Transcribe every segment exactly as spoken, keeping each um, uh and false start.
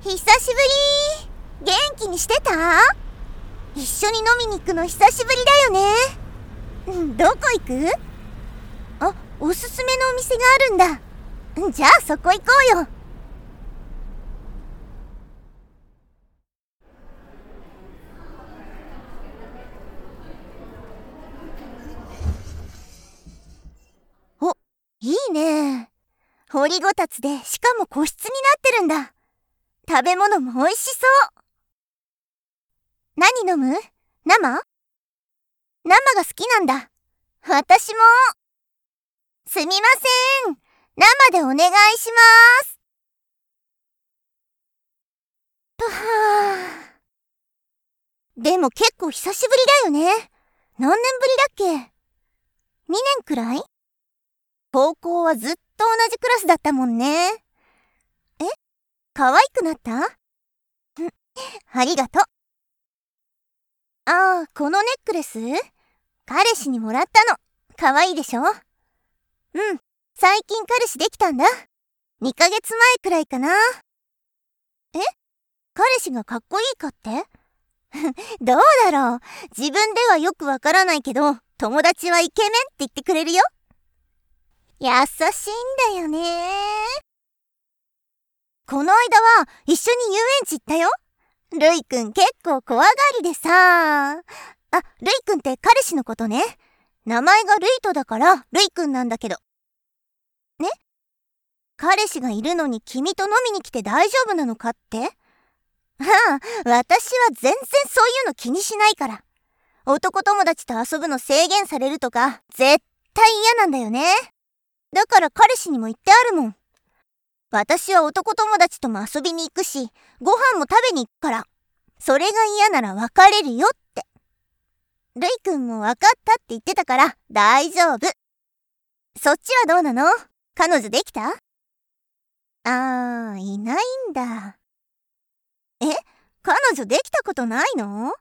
久しぶり。元気にしてた？一緒に飲みに行くの久しぶりだよね。どこ行く？あ、おすすめのお店があるんだ。じゃあそこ行こうよ。お、いいね。掘りごたつで、しかも個室になってるんだ。食べ物も美味しそう。何飲む？生？生が好きなんだ。私も。すみません。生でお願いします。とはぁ。でも結構久しぶりだよね。何年ぶりだっけ？にねんくらい？高校はずっと同じクラスだったもんね。え？可愛くなった？ありがとう。ああ、このネックレス？彼氏にもらったの。可愛いでしょ？うん、最近彼氏できたんだ。にかげつまえくらいかな。え？彼氏がかっこいいかって？どうだろう。自分ではよくわからないけど、友達はイケメンって言ってくれるよ。優しいんだよね。この間は一緒に遊園地行ったよ。ルイくん結構怖がりでさ。あ、ルイくんって彼氏のことね。名前がルイトだからルイくんなんだけど。ね？彼氏がいるのに君と飲みに来て大丈夫なのかって？ああ、私は全然そういうの気にしないから。男友達と遊ぶの制限されるとか絶対嫌なんだよね。だから彼氏にも言ってあるもん。私は男友達とも遊びに行くし、ご飯も食べに行くから。それが嫌なら別れるよって。ルイくんも分かったって言ってたから大丈夫。そっちはどうなの？彼女できた？あー、いないんだ。え？彼女できたことないの？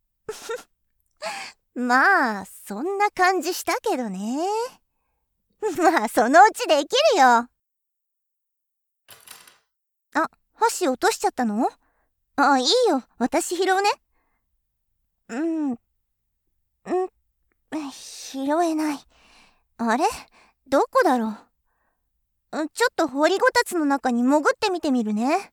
まあ、そんな感じしたけどね。まあ、そのうちできるよ。あ、箸落としちゃったの？あ、いいよ。私拾うね。うん。うん。拾えない。あれ？どこだろう？ちょっと掘りごたつの中に潜ってみてみるね。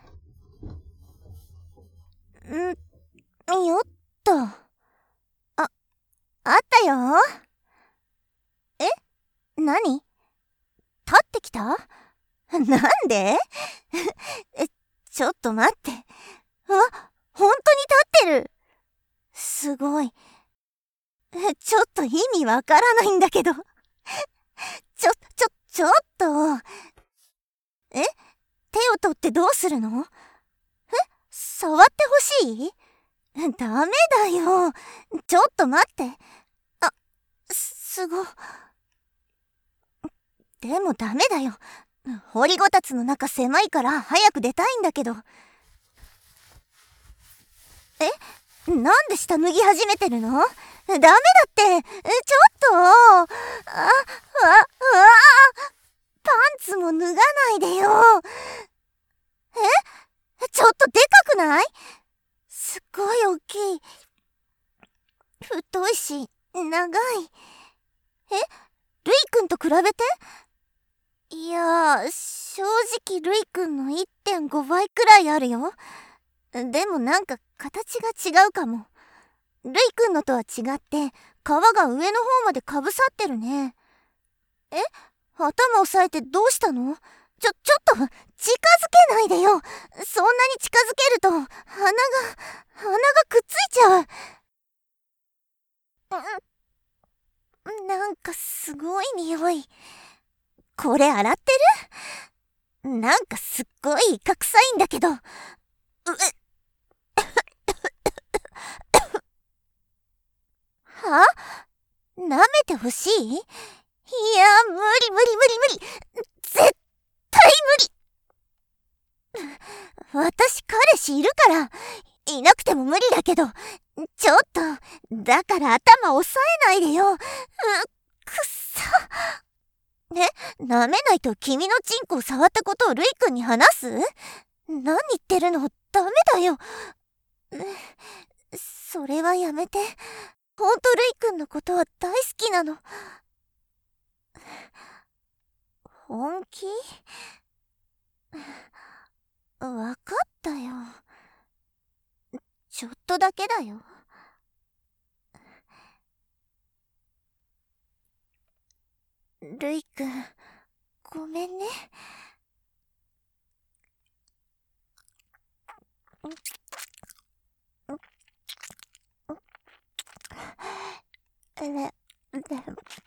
ん、よっと。あ、あったよ。え？何？立ってきた？なんで？え、ちょっと待って。あ、本当に立ってる。すごい。ちょっと意味わからないんだけど。ちょ、ちょ、ちょっと。え？手を取ってどうするの？え？触ってほしい？ダメだよ。ちょっと待って。あ、すご。でもダメだよ。掘りごたつの中狭いから早く出たいんだけど。え？なんで下脱ぎ始めてるの？ダメだって。ちょっと。あ、あ、あ、パンツも脱がないでよ。え？ちょっとでかくない？すっごい大きい。太いし、長い。え？ルイくんと比べて？いやー、正直ルイくんの いってんご 倍くらいあるよ。でもなんか形が違うかも。ルイくんのとは違って皮が上の方までかぶさってるね。え？頭押さえてどうしたの？ちょ、ちょっと近づけないでよ。そんなに近づけると鼻が、鼻がくっついちゃう。ん、なんかすごい匂い。これ洗ってる？なんかすっごいイカ臭いんだけど。うは？舐めてほしい？いや、無理無理無理無理。絶対無理。私彼氏いるから、いなくても無理だけど、ちょっと、だから頭押さえないでよ。う、くっさ。え、舐めないと君のチンコを触ったことをルイくんに話す？ 何言ってるの？ダメだよ。それはやめて。ほんとルイくんのことは大好きなの。本気？わかったよ。ちょっとだけだよ。ルイくん、ごめんね。ね、で、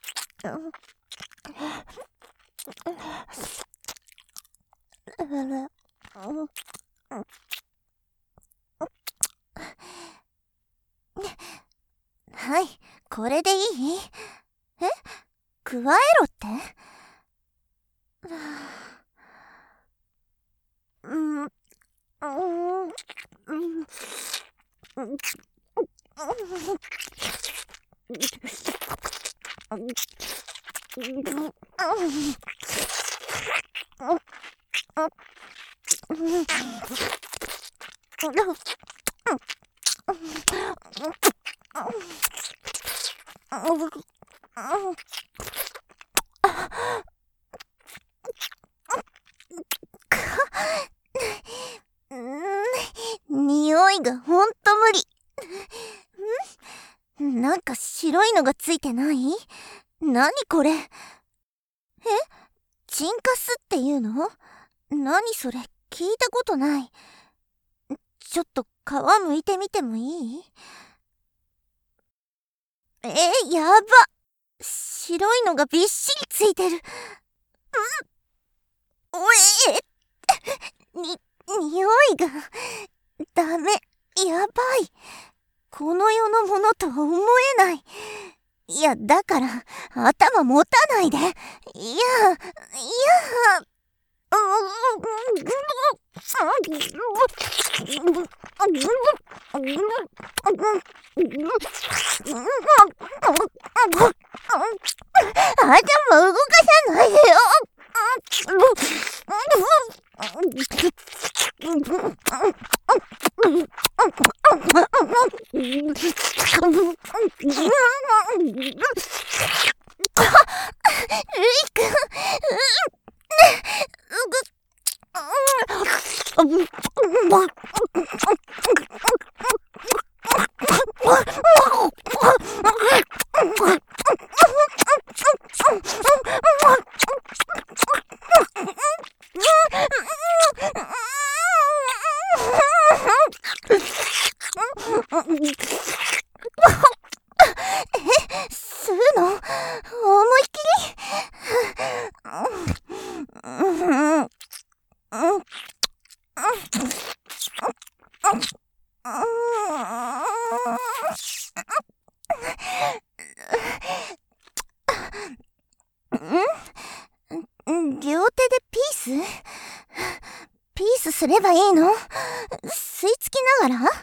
はい、これでいい？え？加えろって？うん、うん、うん、匂いがほんと無理。ん？なんか白いのがついてない？なにこれ？え？チンカスっていうの？なにそれ？聞いたことない。ちょっと皮剥いてみてもいい？え、やば！白いのがびっしりついてる。うん？おえに、匂いが、ダメ、やばい。この世のものとは思えない。いや、だから、頭持たないで。いや、いや、頭動かさないでよ。ルイくん、吸うの？思いっきり？ん？両手でピース？ピースすればいいの？吸い付きながら？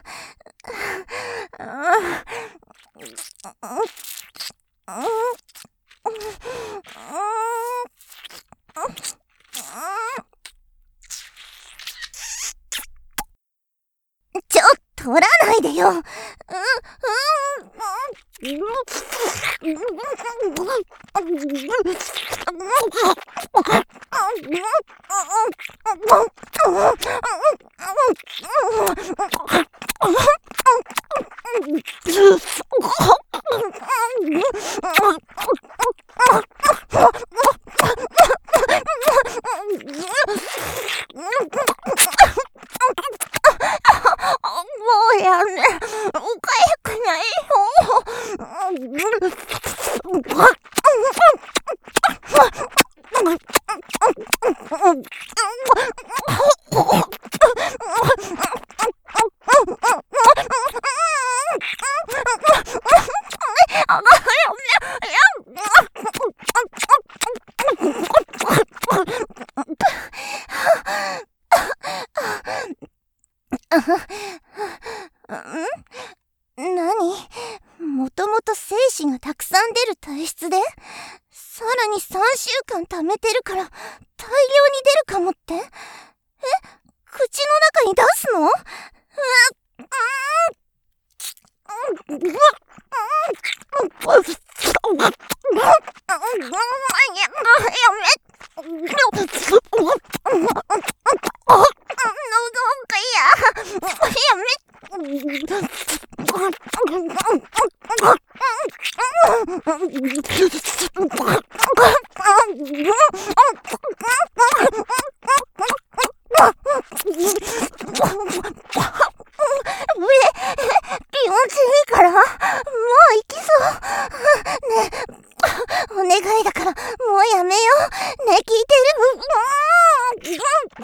ちょ、取らないでよ。うん、うん、もうやめ。おかゆくないよ。ん？何？もともと精子がたくさん出る体質で、さらにさんしゅうかん貯めてるから大量に出るかもって？え？口口の中に出すの？うわっ、うーん、うわっ、気持ちいいから、もう行きそう。ねえ、お願いだから、もうやめよう。ねえ、聞いてる？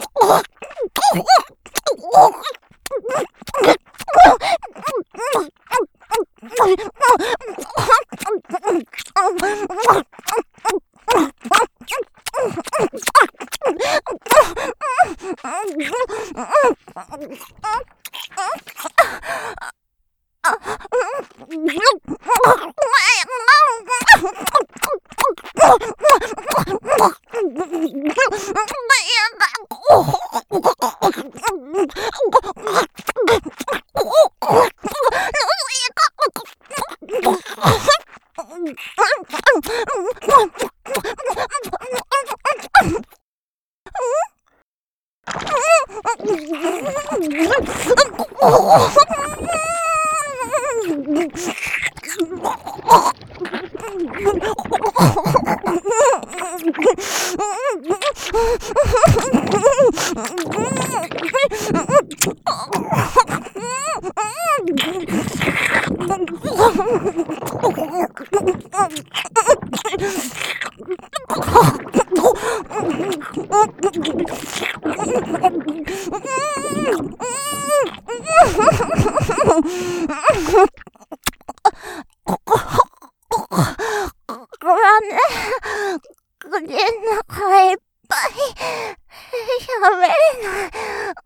ごめんね。口の中いっぱい。喋れない。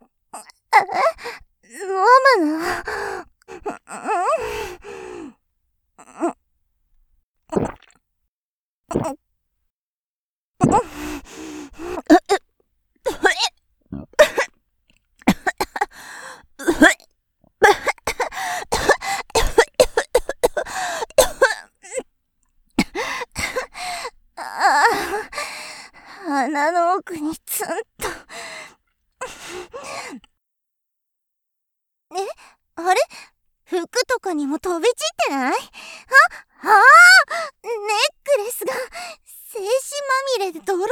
飲むの？鼻の奥にツンと。え、あれ？服とかにも飛び散ってない？あ、ああ、ネックレスが精子まみれでドロド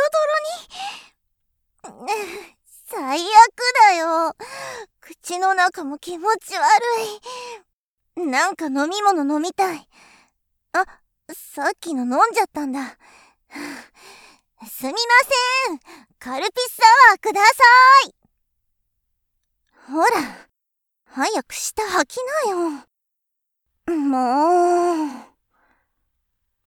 ロに。最悪だよ。口の中も気持ち悪い。なんか飲み物飲みたい。あ、さっきの飲んじゃったんだ。すみません。カルピスサワーください。ほら、早く舌吐きなよ。もう。